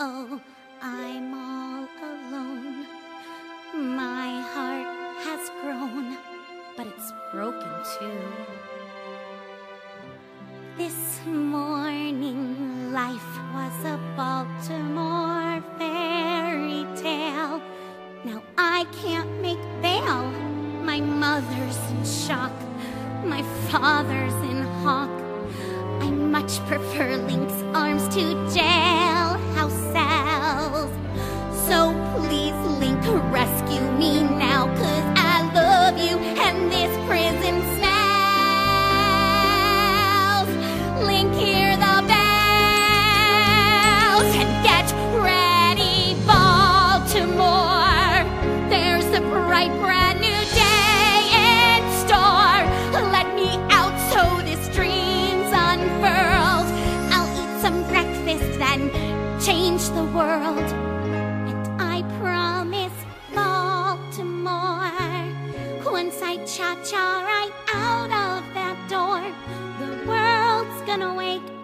Oh, I'm all alone. My heart has grown, but it's broken too. This morning life was a Baltimore fairy tale. Now I can't make bail. My mother's in shock, my father's in hock. I much prefer Link's arms to jailhouse cells. So please, Link, rescue me now, 'cause I love you and this prison smells. Link, hear the bells and get ready, Baltimore. There's a bright brand new day in store. Let me out so this dream's unfurled. I'll eat some breakfast then change the world. And I promise, Baltimore, once I cha-cha right out of that door, the world's gonna wake